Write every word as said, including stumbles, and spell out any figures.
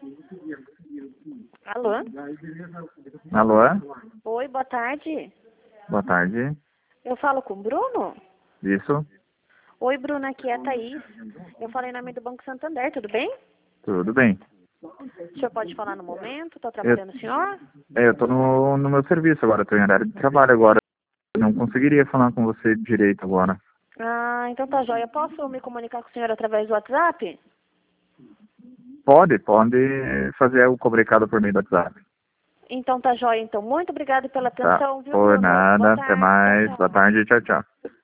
Alô? Alô? Oi, boa tarde. Boa tarde. Eu falo com o Bruno? Isso? Oi, Bruno, aqui é a Thaís. Eu falei em nome do Banco Santander, tudo bem? Tudo bem. O senhor pode falar no momento? Estou Eu, trabalhando, senhor? é, eu tô no, no meu serviço agora, tô em horário de trabalho agora. Eu não conseguiria falar com você direito agora. Ah, então tá jóia. Posso me comunicar com o senhor através do WhatsApp? Pode, pode fazer o comunicado por meio do WhatsApp. Então tá jóia. Então, muito obrigada pela Tá. atenção, viu, Por Bruno? Boa nada, até tarde, tchau, mais. Boa tchau. tarde, tchau, tchau.